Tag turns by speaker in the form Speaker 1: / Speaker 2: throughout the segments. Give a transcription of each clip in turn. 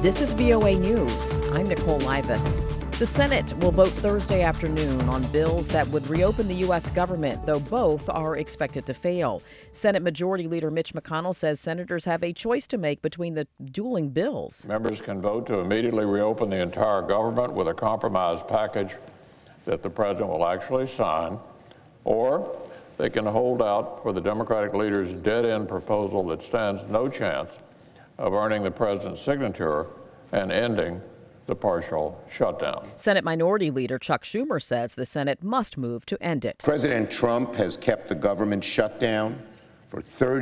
Speaker 1: This is VOA News. I'm Nicole Livas. The Senate will vote Thursday afternoon on bills that would reopen the U.S. government, though both are expected to fail. Senate Majority Leader Mitch McConnell says senators have a choice to make between the dueling bills.
Speaker 2: Members can vote to immediately reopen the entire government with a compromise package that the president will actually sign, or they can hold out for the Democratic leader's dead-end proposal that stands no chance of earning the president's signature and ending the partial shutdown.
Speaker 1: Senate Minority Leader Chuck Schumer says the Senate must move to end it.
Speaker 3: President Trump has kept the government shut down for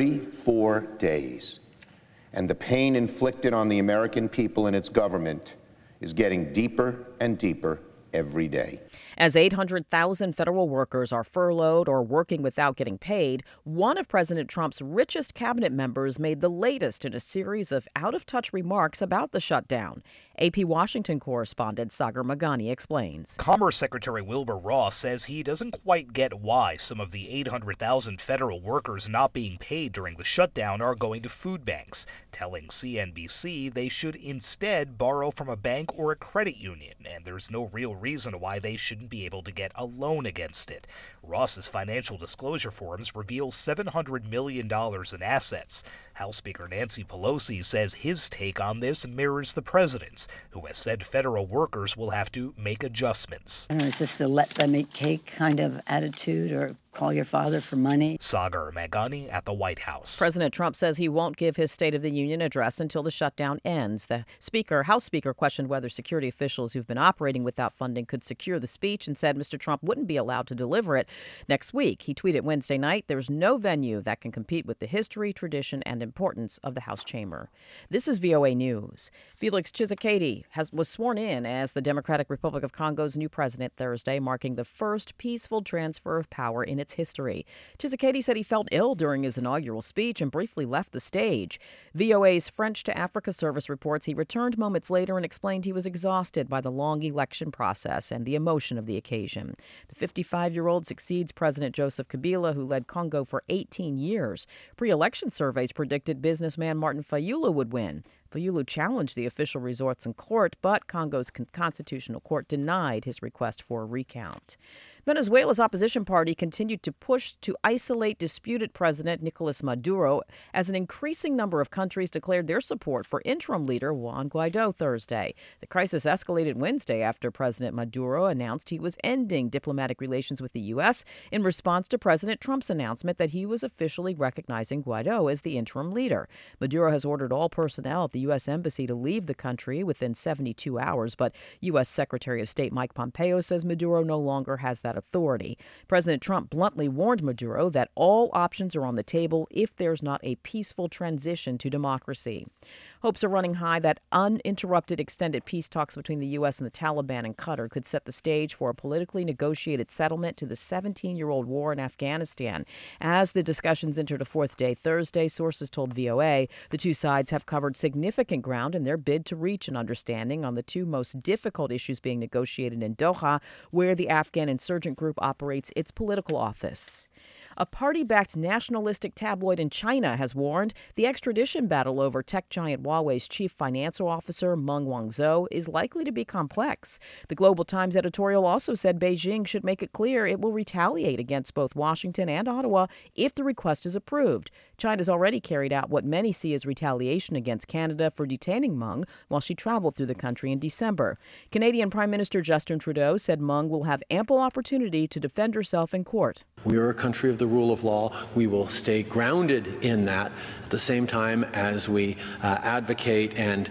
Speaker 3: 34 days, and the pain inflicted on the American people and its government is getting deeper and deeper every day.
Speaker 1: As 800,000 federal workers are furloughed or working without getting paid, one of President Trump's richest cabinet members made the latest in a series of out-of-touch remarks about the shutdown. AP Washington correspondent Sagar Meghani explains.
Speaker 4: Commerce Secretary Wilbur Ross says he doesn't quite get why some of the 800,000 federal workers not being paid during the shutdown are going to food banks, telling CNBC they should instead borrow from a bank or a credit union, and there's no real reason why they shouldn't be able to get a loan against it. Ross's financial disclosure forms reveal $700 million in assets. House Speaker Nancy Pelosi says his take on this mirrors the president's, who has said federal workers will have to make adjustments.
Speaker 5: I don't know, is this the let them eat cake kind of attitude, or call your father for money?
Speaker 4: Sagar Meghani at the White House.
Speaker 1: President Trump says he won't give his State of the Union address until the shutdown ends. The House Speaker questioned whether security officials who've been operating without funding could secure the speech and said Mr. Trump wouldn't be allowed to deliver it next week. He tweeted Wednesday night, "There's no venue that can compete with the history, tradition, and importance of the House chamber." This is VOA News. Felix Tshisekedi was sworn in as the Democratic Republic of Congo's new president Thursday, marking the first peaceful transfer of power in its history. Tshisekedi said he felt ill during his inaugural speech and briefly left the stage. VOA's French to Africa service reports he returned moments later and explained he was exhausted by the long election process and the emotion of the occasion. The 55-year-old succeeds President Joseph Kabila, who led Congo for 18 years. Pre-election surveys predicted businessman Martin Fayulu would win. Fayulu challenged the official results in court, but Congo's constitutional court denied his request for a recount. Venezuela's opposition party continued to push to isolate disputed President Nicolas Maduro as an increasing number of countries declared their support for interim leader Juan Guaido Thursday. The crisis escalated Wednesday after President Maduro announced he was ending diplomatic relations with the U.S. in response to President Trump's announcement that he was officially recognizing Guaido as the interim leader. Maduro has ordered all personnel at the U.S. Embassy to leave the country within 72 hours, but U.S. Secretary of State Mike Pompeo says Maduro no longer has that authority. President Trump bluntly warned Maduro that all options are on the table if there's not a peaceful transition to democracy. Hopes are running high that uninterrupted extended peace talks between the U.S. and the Taliban in Qatar could set the stage for a politically negotiated settlement to the 17-year-old war in Afghanistan. As the discussions entered a fourth day Thursday, sources told VOA the two sides have covered significant ground in their bid to reach an understanding on the two most difficult issues being negotiated in Doha, where the Afghan insurgent group operates its political office. A party-backed nationalistic tabloid in China has warned the extradition battle over tech giant Huawei's chief financial officer, Meng Wanzhou, is likely to be complex. The Global Times editorial also said Beijing should make it clear it will retaliate against both Washington and Ottawa if the request is approved. China's already carried out what many see as retaliation against Canada for detaining Meng while she traveled through the country in December. Canadian Prime Minister Justin Trudeau said Meng will have ample opportunity to defend herself in court.
Speaker 6: We are a country of the rule of law. We will stay grounded in that at the same time as we advocate and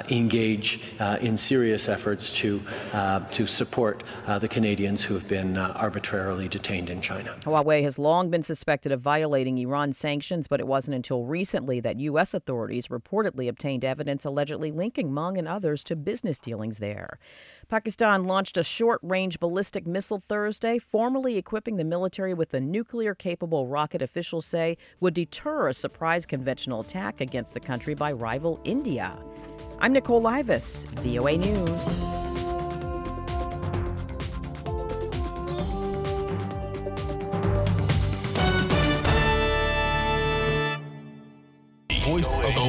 Speaker 6: engage in serious efforts to support the Canadians who have been arbitrarily detained in China.
Speaker 1: Huawei has long been suspected of violating Iran sanctions, but it wasn't until recently that U.S. authorities reportedly obtained evidence allegedly linking Meng and others to business dealings there. Pakistan launched a short-range ballistic missile Thursday, formally equipping the military with a nuclear-capable rocket officials say would deter a surprise conventional attack against the country by rival India. I'm Nicole Livas, VOA News.